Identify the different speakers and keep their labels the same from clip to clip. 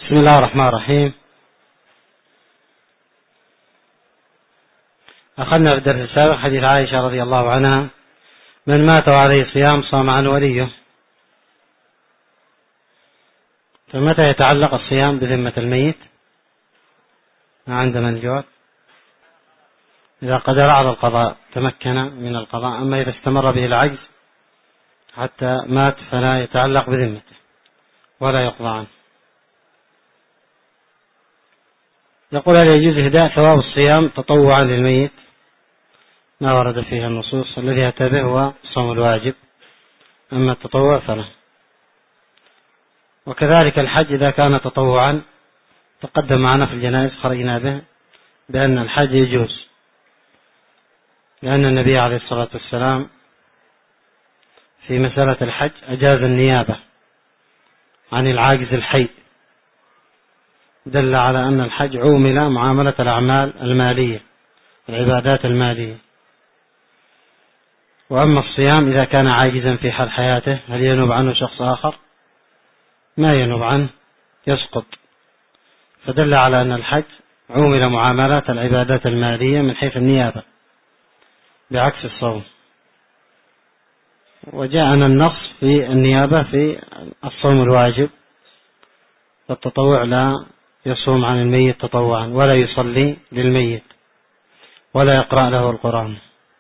Speaker 1: بسم الله الرحمن الرحيم. أخذنا في الدرس السابق حديث عائشة رضي الله عنها: من مات وعليه صيام صام عنه وليه. فمتى يتعلق الصيام بذمة الميت؟ ما عندنا الجواب. إذا قدر على القضاء تمكن من القضاء، أما إذا استمر به العجز حتى مات فلا يتعلق بذمته ولا يقضى عنه. يقول: هل يجوز إهداء ثواب الصيام تطوعا للميت؟ ما ورد فيها النصوص، الذي يتبع هو صوم الواجب، أما التطوع فلا. وكذلك الحج إذا كان تطوعا تقدم معنا في الجنائز خرجنا به بأن الحج يجوز، لأن النبي عليه الصلاة والسلام في مسألة الحج أجاز النيابة عن العاجز الحي، دل على أن الحج عومل معاملة الأعمال المالية، العبادات المالية. وأما الصيام إذا كان عاجزا في حال حياته، هل ينوب عنه شخص آخر؟ ما ينوب عنه، يسقط. فدل على أن الحج عومل معاملات العبادات المالية من حيث النيابة بعكس الصوم. وجاءنا النص في النيابة في الصوم الواجب، فالتطوع لا يصوم عن الميت تطوعا، ولا يصلي للميت، ولا يقرأ له القرآن.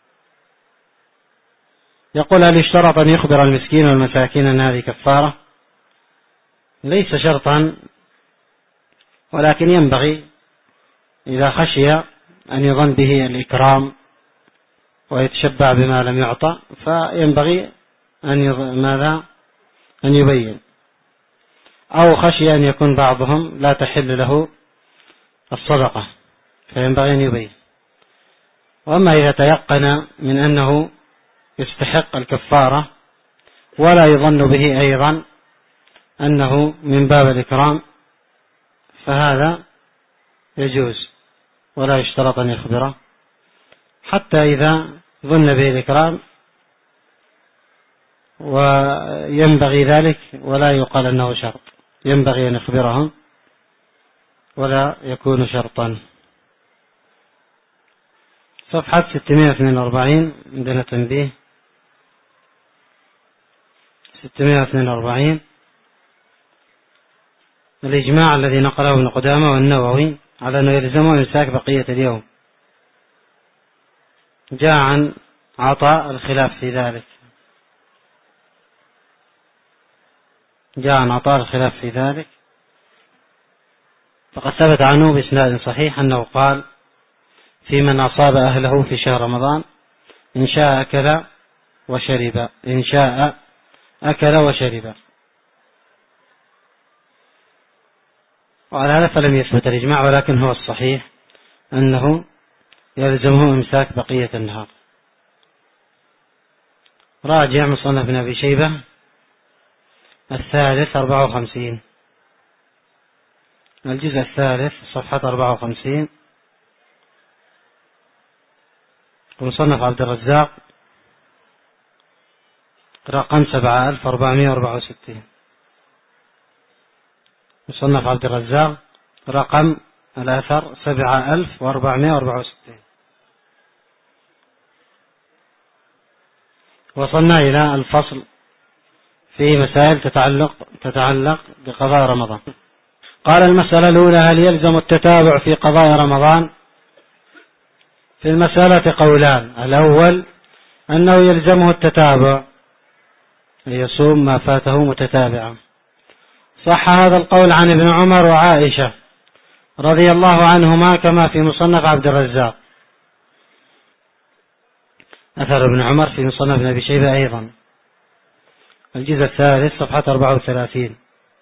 Speaker 1: يقول: هل يشترط أن يخبر المسكين والمساكين أن هذه كفارة؟ ليس شرطا، ولكن ينبغي إذا خشي أن يظن به الإكرام ويتشبع بما لم يعطى، فينبغي أن يبين، أو خشي أن يكون بعضهم لا تحل له الصدقة فينبغي أن يبين. وأما إذا تيقن من أنه يستحق الكفارة ولا يظن به أيضا أنه من باب الإكرام، فهذا يجوز ولا يشترط أن يخبره، حتى إذا ظن به الإكرام وينبغي ذلك ولا يقال أنه شرط، ينبغي أن يخبرهم ولا يكون شرطا. صفحة 642 عندنا تنبيه. 642 الإجماع الذي نقله ابن قدامة والنووي على أنه يلزمه إمساك بقية اليوم، جاء عن عطاء الخلاف في ذلك، فقد ثبت عنه بإسناد صحيح أنه قال: في من أصاب أهله في شهر رمضان إن شاء أكل وشرب، إن شاء أكل وشرب. وعلى هذا فلم يثبت الإجماع، ولكن هو الصحيح أنه يلزمه إمساك بقية النهار. راجع مصنف ابن أبي شيبة الثالث 54، الجزء الثالث صفحة 54، ومصنف عبد الرزاق رقم 7464، مصنف عبد الرزاق رقم الأثر 7464. وصلنا إلى الفصل في مسائل تتعلق بقضاء رمضان. قال: المسألة الأولى: هل يلزم التتابع في قضاء رمضان؟ في المسألة قولان: الأول أنه يلزمه التتابع، يصوم ما فاته متتابعا. صح هذا القول عن ابن عمر وعائشة رضي الله عنهما، كما في مصنف عبد الرزاق. أثر ابن عمر في مصنف ابن أبي شيبة أيضا، الجزء الثالث صفحة 34.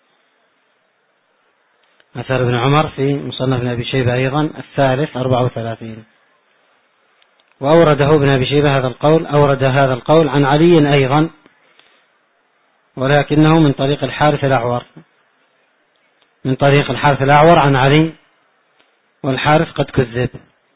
Speaker 1: أثر ابن عمر في مصنف ابن أبي شيبة أيضا الثالث 34. وأورده ابن أبي شيبة أورد هذا القول عن علي أيضا، ولكنه من طريق الحارث الأعور عن علي، والحارث قد كذب.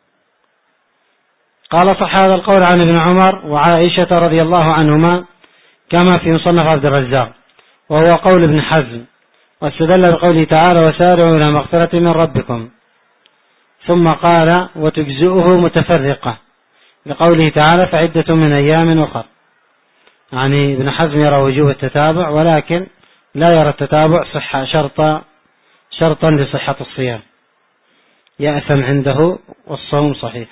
Speaker 1: قال: صح هذا القول عن ابن عمر وعائشة رضي الله عنهما، كما في مصنف عبد الرزاق، وهو قول ابن حزم واستدل بقوله تعالى وسارعوا إلى مغفرة من ربكم، ثم قال وتجزئه متفرقة لقوله تعالى فعدة من أيام أخر. يعني ابن حزم يرى وجوب التتابع، ولكن لا يرى التتابع صحة شرطا لصحة الصيام، يأثم عنده والصوم صحيح.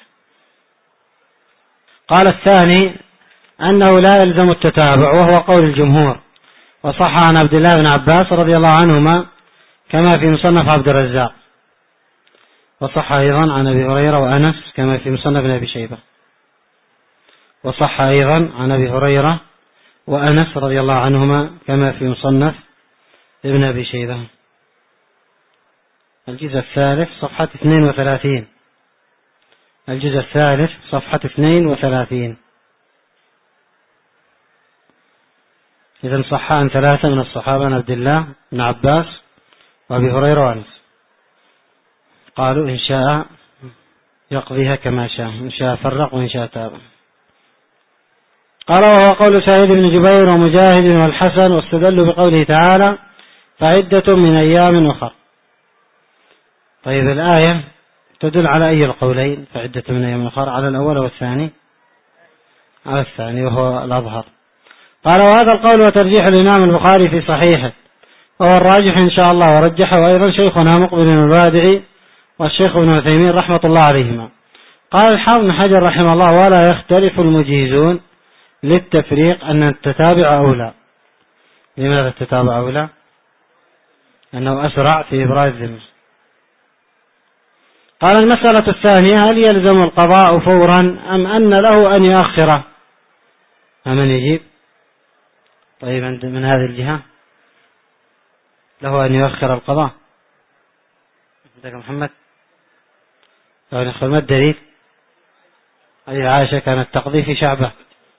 Speaker 1: قال الثاني أنه لا يلزم التتابع، وهو قول الجمهور، وصح عن عبد الله بن عباس رضي الله عنهما كما في مصنف عبد الرزاق، وصح أيضا عن أبي هريرة وأنس كما في مصنف ابن أبي شيبة، وصح أيضا عن أبي هريرة وأنس رضي الله عنهما كما في مصنف ابن أبي شيبة. الجزء الثالث صفحة 32. الجزء الثالث صفحة 32. إذن صح عن 3 من الصحابة عن عبد الله بن عباس وأبي هريرة وأنس، قالوا إن شاء يقضيها كما شاء، إن شاء فرق وإن شاء تابع. قال وهو قول سعيد بن جبير ومجاهد والحسن، واستدلوا بقوله تعالى فعدة من أيام أخر. طيب الآية تدل على أي القولين؟ فعدة من أيام أخر على الأول والثاني؟ على الثاني وهو الأظهر. قال وهذا القول وترجيح الإمام البخاري في صحيحه، وهو الراجح إن شاء الله، ورجحه أيضا شيخنا مقبل المبادئ والشيخ ابن عثيمين رحمة الله عليهما. قال الحافظ بن حجر رحمه الله ولا يختلف المجيزون للتفريق أن التتابع أولى. لماذا التتابع أولى؟ أنه أسرع في إبراء الذمة. قال المسألة الثانية هل يلزم القضاء فورا أم أن له أن يؤخره؟ من يجيب؟ طيب من هذه الجهة له أن يؤخر القضاء. عندك محمد؟ ما الدليل؟ أي عائشة كانت تقضي في شعبه.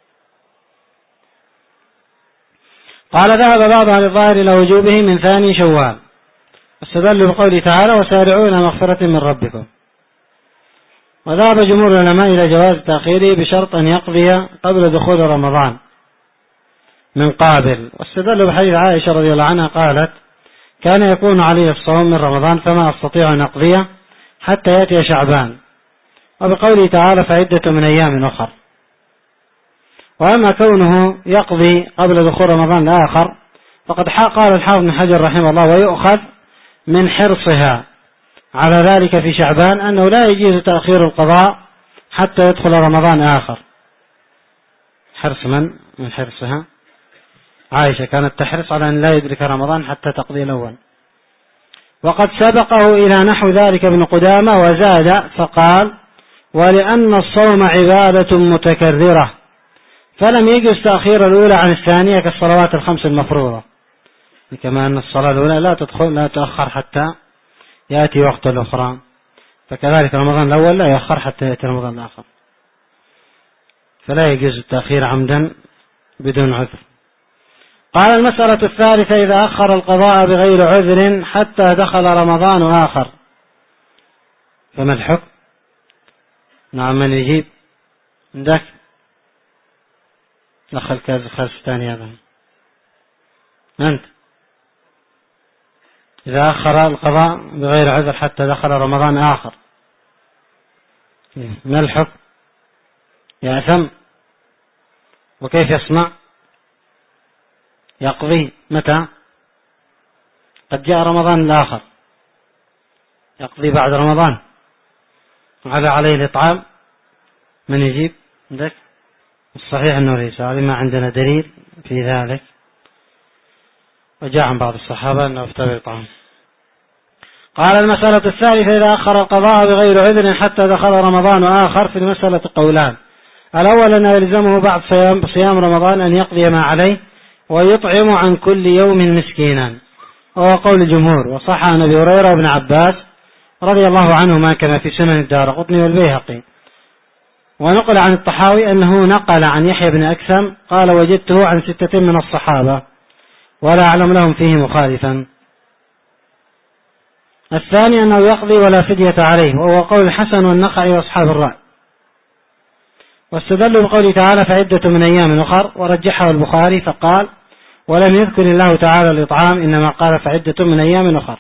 Speaker 1: قال ذهب بعض أهل الظاهر إلى وجوبه من ثاني شوال، استدلوا بقوله تعالى وسارعوا إلى مغفرة من ربكم. وذهب جمهور العلماء إلى جواز تأخيره بشرط أن يقضي قبل دخول رمضان من قابل، واستدلوا بحديث عائشة رضي الله عنها قالت كان يكون علي الصوم من رمضان فما أستطيع أن أقضيه حتى يأتي شعبان، وبقوله تعالى فعدة من أيام أخر. وأما كونه يقضي قبل دخول رمضان الآخر فقد قال الحافظ بن حجر رحمه الله ويؤخذ من حرصها على ذلك في شعبان أنه لا يجوز تأخير القضاء حتى يدخل رمضان آخر. حرص من حرصها؟ عائشة كانت تحرص على أن لا يدرك رمضان حتى تقضي الأول. وقد سبقه إلى نحو ذلك ابن قدامة وزاد فقال ولأن الصوم عبادة متكررة فلم يجوز تأخير الأولى عن الثانية كالصلوات الخمس المفروضة، كما أن الصلاة الأولى لا تأخر حتى يأتي وقت الأخرى، فكذلك رمضان الأول لا يأخر حتى يأتي رمضان الآخر، فلا يجوز التأخير عمدا بدون عذر. قال المسألة الثالثة إذا أخر القضاء بغير عذر حتى دخل رمضان آخر فما الحكم؟ نعم من يجيب؟ عندك دخل كاز الثاني هذا أنت. إذا أخر القضاء بغير عذر حتى دخل رمضان آخر ما الحكم؟ يأثم. وكيف يصنع؟ يقضي متى؟ قد جاء رمضان الآخر يقضي بعد رمضان وعلى عليه الإطعام. من يجيب؟ عندك؟ الصحيح أنه ليس، هذه ما عندنا دليل في ذلك، وجاء عن بعض الصحابة أنه افتى بالإطعام. قال المسألة الثالثة إذا أخر القضاء بغير عذر حتى دخل رمضان آخر في المسألة قولان، الأول أنه يلزمه بعد صيام رمضان أن يقضي ما عليه ويطعم عن كل يوم مسكينا، وهو قول الجمهور، وصح عن أبي هريرة وابن عباس رضي الله عنهما كما في سنن الدارقطني والبيهقي. ونقل عن الطحاوي أنه نقل عن يحيى بن أكثم قال وجدته عن 6 من الصحابة ولا أعلم لهم فيه مخالفا. الثاني أنه يقضي ولا فدية عليه، وهو قول الحسن والنخعي وأصحاب الرأي، واستدلوا بقوله تعالى فعدة من أيام أخر، ورجحه البخاري فقال ولم يذكر الله تعالى الإطعام، إنما قال فعدة من أيام أخر.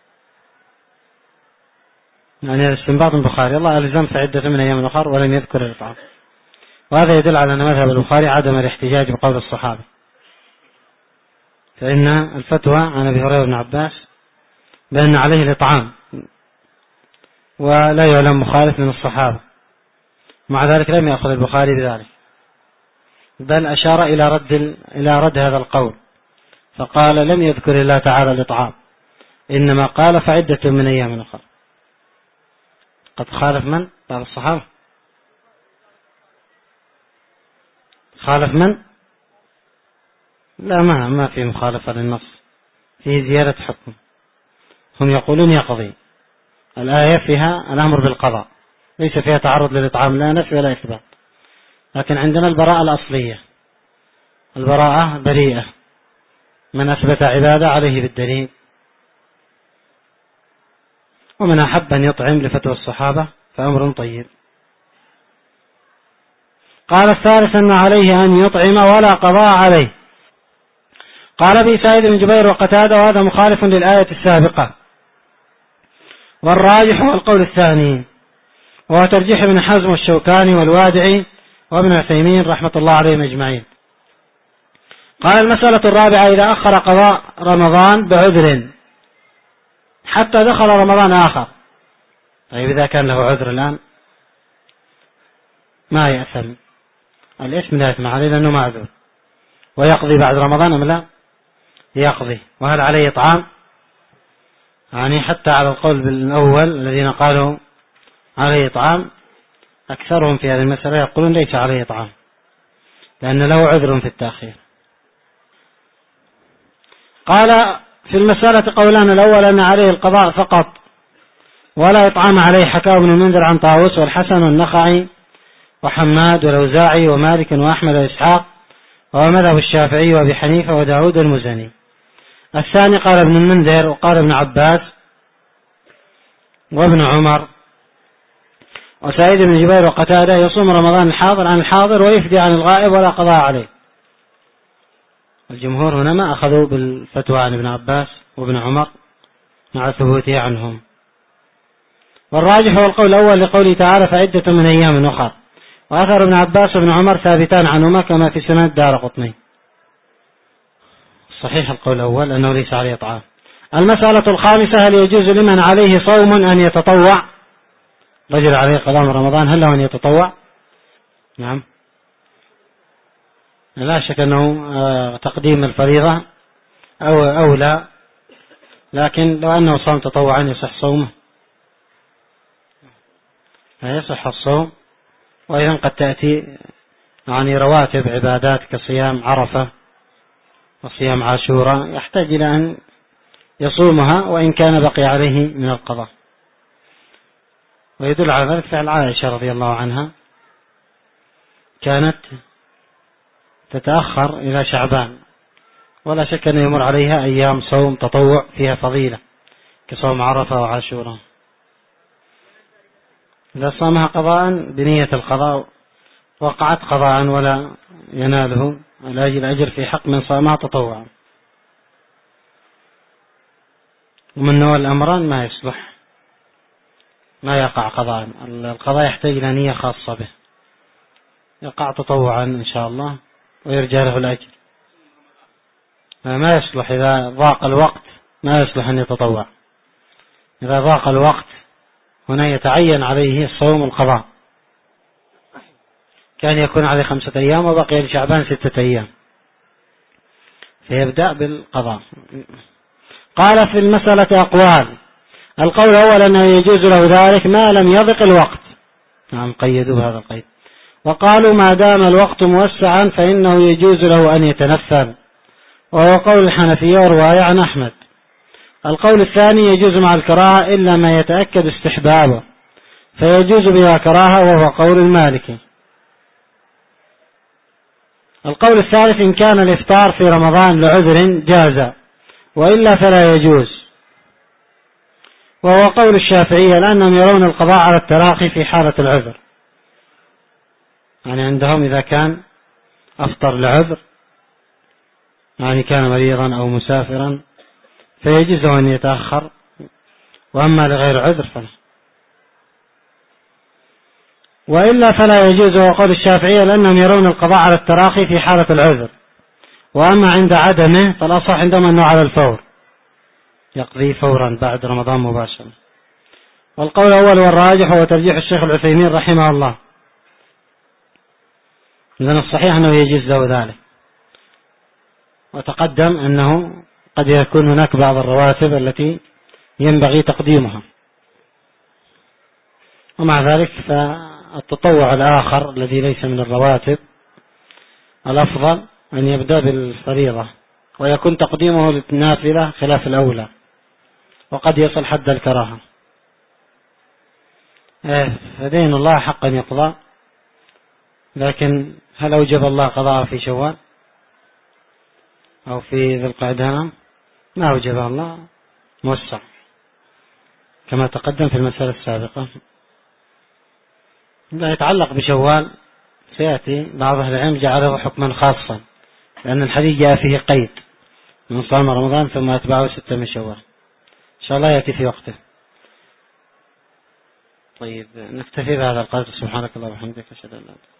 Speaker 1: يعني استنباط البخاري، الله ألزم فعدة من أيام أخر ولم يذكر الإطعام، وهذا يدل على أن مذهب البخاري عدم الاحتجاج بقول الصحابة، فإن الفتوى عن أبي هريرة بن عباس بأن عليه الإطعام، ولا يعلم مخالف من الصحابة، مع ذلك لم يأخذ البخاري بذلك، بل أشار إلى رد هذا القول، فقال لم يذكر الله تعالى الإطعام، إنما قال فعدة من أيام أخر. قد خالف من؟ بعض الصحابة. خالف من؟ لا، ما في مخالفة للنص، فيه زيادة حكم. هم يقولون يقضي، الآية فيها الأمر بالقضاء، ليس فيها تعرض للإطعام، لا نفي ولا إثبات، لكن عندنا البراءة الأصلية، البراءة بريئة، من أثبت عبادة عليه بالدليل، ومن أحب أن يطعم لفتوى الصحابة فأمر طيب. قال الثالث أن عليه أن يطعم ولا قضاء عليه. قال به سعيد بن جبير وقتادة، وهذا مخالف للآية السابقة، والراجح هو القول الثاني، وهو ترجيح ابن حزم والشوكاني والوادعي وابن عثيمين رحمة الله عليهم أجمعين. قال المسألة الرابعة: إذا أخر قضاء رمضان بعذر حتى دخل رمضان آخر. طيب إذا كان له عذر الآن ما يأثم، الاسم لا يثم عليه لأنه معذور، ويقضي بعد رمضان أم لا؟ يقضي. وهل عليه إطعام؟ يعني حتى على القول بالأول الذين قالوا عليه إطعام، أكثرهم في هذه المسألة يقولون ليس عليه إطعام، لأن له عذر في التأخير. قال في المسألة قولان: الأول أن عليه القضاء فقط ولا إطعام عليه، حكاه ابن المنذر عن طاووس والحسن والنخعي وحماد والأوزاعي ومالك وأحمد وإسحاق، وهو مذهب الشافعي وأبي حنيفة وداود المزني. الثاني قال ابن المنذر وقال ابن عباس وابن عمر وسعيد بن جبير وقتادة: يصوم رمضان الحاضر عن الحاضر ويفدي عن الغائب ولا قضاء عليه. الجمهور هنا ما أخذوا بالفتوى عن ابن عباس وابن عمر مع ثبوته عنهم. والراجح هو القول الأول لقوله تعالى فعدة من أيام أخر، وأثر ابن عباس وابن عمر ثابتان عنهما كما في سنن الدارقطني. صحيح القول الأول أنه ليس عليه إطعام. المسألة الخامسة: هل يجوز لمن عليه صوم أن يتطوع؟ رجل عليه قضاء رمضان، هل له أن يتطوع؟ نعم، لا شك أنه تقديم الفريضة أو لا، لكن لو أنه صام تطوعا يصح صومه، لا يصح الصوم. وأيضا قد تأتي يعني رواتب عبادات كصيام عرفة وصيام عاشوراء يحتاج إلى أن يصومها وإن كان بقي عليه من القضاء. ويدل على ذلك فعل عائشة رضي الله عنها، كانت تتأخر إلى شعبان، ولا شك أن يمر عليها أيام صوم تطوع فيها فضيلة كصوم عرفة وعاشوراء. إذا صامها قضاء بنية القضاء وقعت قضاء ولا يناله الأجر في حق من صامها تطوعا. ومن نوع الأمران ما يصلح، ما يقع قضاء، القضاء يحتاج إلى نية خاصة به، يقع تطوعا إن شاء الله ويرجى له الأجر. ما يصلح إذا ضاق الوقت، ما يصلح أن يتطوع. إذا ضاق الوقت هنا يتعين عليه صوم القضاء، كان يكون عليه 5 أيام وبقي لشعبان 6 أيام، فيبدأ بالقضاء. قال في المسألة أقوال: القول الأول أنه يجوز له ذلك ما لم يضق الوقت، نعم قيدوا بهذا القيد، وقالوا ما دام الوقت موسعا فإنه يجوز له أن يتنفل، وهو قول الحنفية ورواية عن أحمد. القول الثاني: يجوز مع الكراهة إلا ما يتأكد استحبابه، فيجوز بلا كراهة، وهو قول المالكي. القول الثالث: إن كان الإفطار في رمضان لعذر جاز، وإلا فلا يجوز، وهو قول الشافعية لأنهم يرون القضاء على التراخي في حالة العذر، يعني عندهم إذا كان أفطر لعذر يعني كان مريضا أو مسافرا فيجوز أن يتأخر، وأما لغير عذر فلا. وإلا فلا يجوز، وقول الشافعية لأنهم يرون القضاء على التراخي في حالة العذر، وأما عند عدمه فالأصح عندما أنه على الفور يقضي فورا بعد رمضان مباشرة. والقول الأول والراجح هو ترجيح الشيخ العثيمين رحمه الله، إذن الصحيح أنه يجوز له ذلك. وتقدم أنه قد يكون هناك بعض الرواتب التي ينبغي تقديمها، ومع ذلك فالتطوع الآخر الذي ليس من الرواتب الأفضل أن يبدأ بالفريضة، ويكون تقديمه للنافلة خلاف الأولى، وقد يصل حد الكراهة. فدين الله حقا يقضى، لكن هل أوجب الله قضاء في شوال أو في ذي القعدة؟ ما أوجب الله، موسع كما تقدم في المسألة السابقة. لا يتعلق بشوال سيأتي بعض أهل العلم جعله حكما خاصا، لأن الحديث جاء فيه قيد من صام رمضان ثم أتبعه 6 من شوال. إن شاء الله يأتي في وقته. طيب نكتفي بهذا القدر. سبحانك اللهم وبحمدك، أشهد أن لا إله إلا أنت.